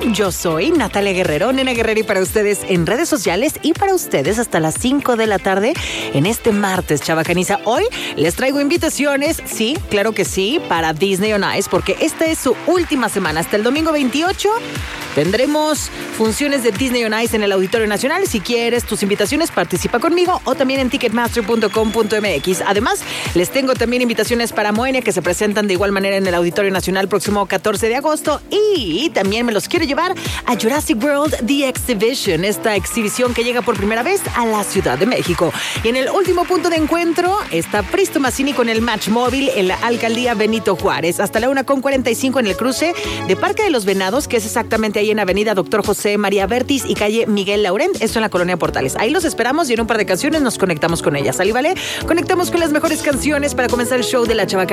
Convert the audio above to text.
Yo soy Natalia Guerrero, Nena Guerrero, y para ustedes en redes sociales y para ustedes hasta las 5 de la tarde en este martes, chavacaniza. Hoy les traigo invitaciones, sí, claro que sí, para Disney on Ice, porque esta es su última semana. Hasta el domingo 28 tendremos funciones de Disney on Ice en el Auditorio Nacional. Si quieres tus invitaciones, participa conmigo o también en ticketmaster.com.mx. Además, les tengo también invitaciones para Moenia, que se presentan de igual manera en el Auditorio Nacional próximo 14 de agosto. Y también me los quiero llevar a Jurassic World The Exhibition, esta exhibición que llega por primera vez a la Ciudad de México. Y en el último punto de encuentro está Pristo Mazzini con el Match Móvil en la Alcaldía Benito Juárez. Hasta la 1:45 en el cruce de Parque de los Venados, que es exactamente ahí en Avenida Doctor José María Bertis y calle Miguel Laurent, esto en la Colonia Portales. Ahí los esperamos y en un par de canciones nos conectamos con ellas. ¿Sale, vale? Conectamos con las mejores canciones para comenzar el show de la Chavaca